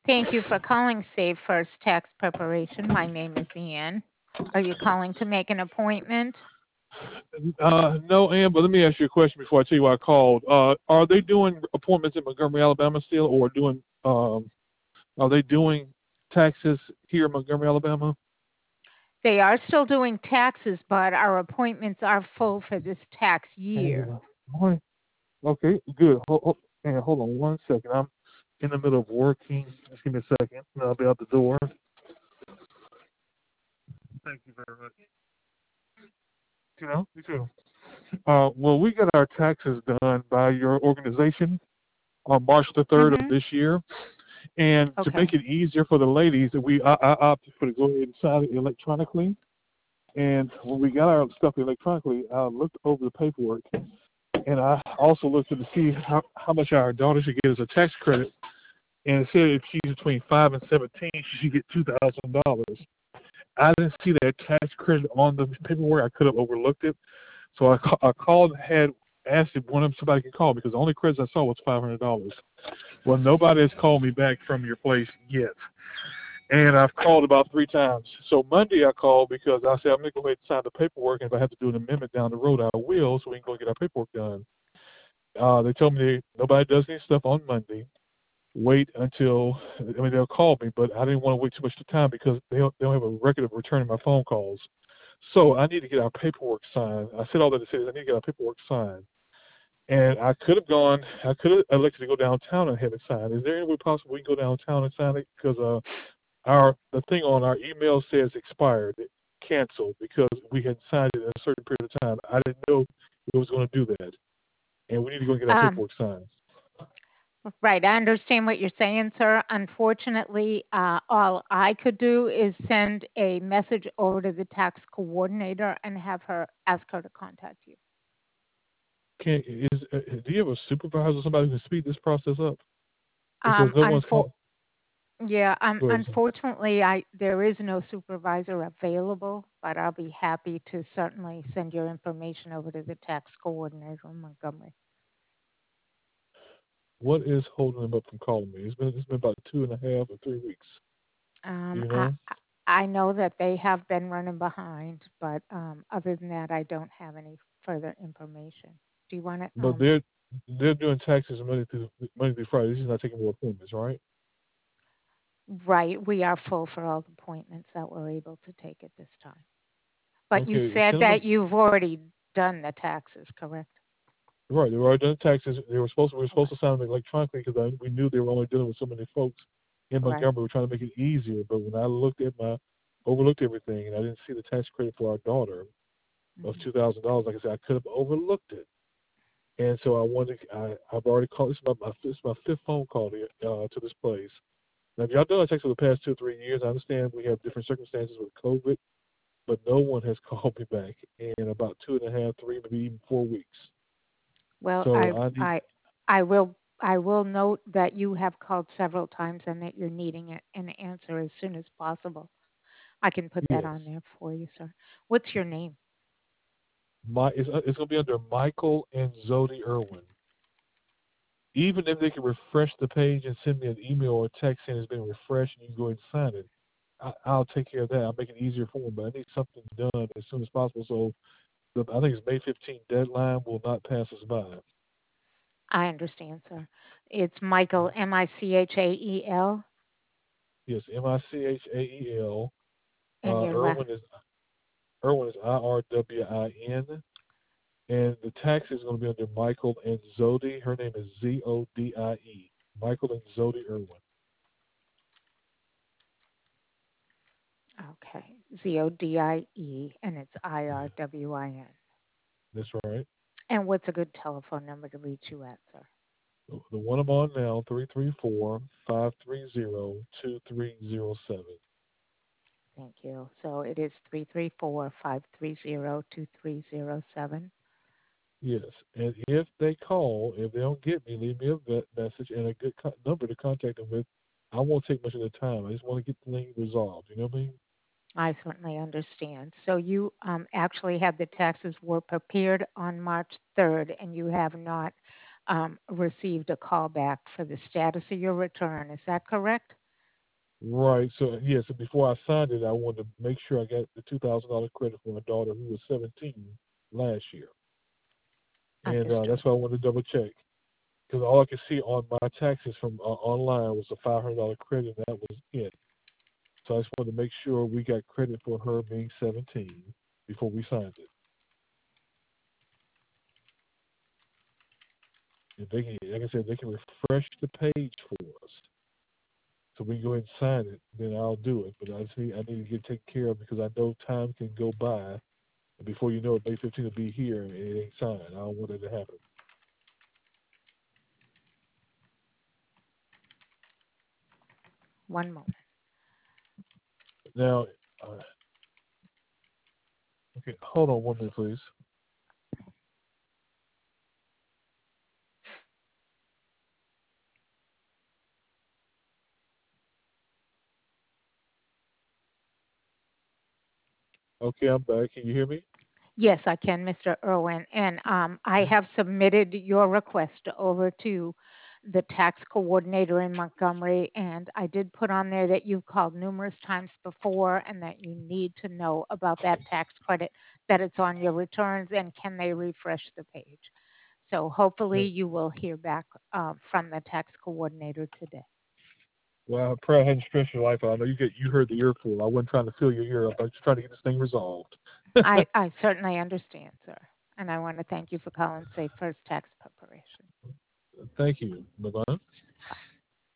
Thank you for calling Save First Tax Preparation. My name is Ann. Are you calling to make an appointment? No, Ann, but let me ask you a question before I tell you why I called. Are they doing appointments in Montgomery, Alabama still, or are they doing taxes here in Montgomery, Alabama? They are still doing taxes, but our appointments are full for this tax year. Boy, okay, good. Ann, hold on one second. I'm in the middle of working. Just give me a second, and I'll be out the door. Thank you very much. You too. Well, we got our taxes done by your organization on March the 3rd of Mm-hmm. this year. And to Okay. make it easier for the ladies, I opted for to go ahead and sign it electronically. And when we got our stuff electronically, I looked over the paperwork, and I also looked to see how much our daughter should get as a tax credit. And it said if she's between 5 and 17, she should get $2,000. I didn't see that tax credit on the paperwork. I could have overlooked it. So I called and had asked if somebody could call because the only credits I saw was $500. Well, nobody has called me back from your place yet. And I've called about 3 times. So Monday I called because I said I'm going to go ahead and sign the paperwork. And if I have to do an amendment down the road, I will, so we can go get our paperwork done. They told me nobody does any stuff on Monday. Wait until, they'll call me, but I didn't want to wait too much time because they don't have a record of returning my phone calls. So I need to get our paperwork signed. I said all that to say is I need to get our paperwork signed. And I could have elected to go downtown and have it signed. Is there any way possible we can go downtown and sign it? Because the thing on our email says expired, canceled, because we had signed it in a certain period of time. I didn't know it was going to do that. And we need to go get our Um, paperwork signed. right. I understand what you're saying, sir. Unfortunately, all I could do is send a message over to the tax coordinator and have her ask her to contact you. Do you have a supervisor, somebody who can speed this process up? Because Um, no one's unfor- called. Yeah, Go ahead, sir. unfortunately, there is no supervisor available, but I'll be happy to certainly send your information over to the tax coordinator in Montgomery. What is holding them up from calling me? It's been about 2.5 or 3 weeks. Do Um, you I know? I know that they have been running behind, but other than that, I don't have any further information. Do you want to? But they're doing taxes Monday through Friday. This is not taking more appointments, right? Right, we are full for all the appointments that we're able to take at this time. But you Okay, said send them. that you've already done the taxes, correct? Right, they were already done taxes. We were supposed Okay, to sign them electronically because we knew they were only dealing with so many folks in right. Montgomery. We're trying to make it easier. But when I overlooked everything, and I didn't see the tax credit for our daughter of Hmm. $2,000. Like I said, I could have overlooked it. And so I've already called. This is my fifth phone call to this place. Now, y'all done taxes for the past 2 or 3 years. I understand we have different circumstances with COVID, but no one has called me back in about 2.5, 3, maybe even 4 weeks. Well, So I need. I will note that you have called several times and that you're needing an answer as soon as possible. I can put that Yes. on there for you, sir. What's your name? It's going to be under Michael and Zodi Irwin. Even if they can refresh the page and send me an email or a text saying it's been refreshed and you can go ahead and sign it, I'll take care of that. I'll make it easier for them. But I need something done as soon as possible. So I think it's May 15th deadline will not pass us by. I understand, sir. It's Michael, Michael, Yes, Michael. and your last. Irwin is Irwin, and the tax is going to be under Michael and Zodi. Her name is Zodie. Michael and Zodi Irwin. Okay, Zodie, and it's IRWIN. That's right. And what's a good telephone number to reach you at, sir? The one I'm on now, 334-530-2307. Thank you. So it is 334-530-2307. Yes, and if if they don't get me, leave me a message and a good number to contact them with. I won't take much of their time. I just want to get the thing resolved. You know what I mean? I certainly understand. So you actually had the taxes were prepared on March 3rd, and you have not received a call back for the status of your return. Is that correct? Right. So yeah. So before I signed it, I wanted to make sure I got the $2,000 credit for my daughter who was 17 last year, and Understood. that's why I wanted to double check because all I could see on my taxes from online was a $500 credit, and that was it. So I just wanted to make sure we got credit for her being 17 before we signed it. If they can, like I said, they can refresh the page for us, so we can go ahead and sign it. Then I'll do it. But I need to get taken care of because I know time can go by, and before you know it, May 15th will be here and it ain't signed. I don't want that to happen. One moment. Now, uh, okay, hold on 1 minute, please. Okay, I'm back. Can you hear me? Yes, I can, Mr. Irwin. And I have submitted your request over to the tax coordinator in Montgomery. And I did put on there that you've called numerous times before and that you need to know about that tax credit, that it's on your returns, and can they refresh the page. So hopefully Yeah. you will hear back from the tax coordinator today. Well, I pray I hadn't stressed your life out. I know you heard the earful. I wasn't trying to fill your ear up. I was just trying to get this thing resolved. I certainly understand, sir. And I want to thank you for calling Safe First Tax Preparation. Thank you. Bye bye.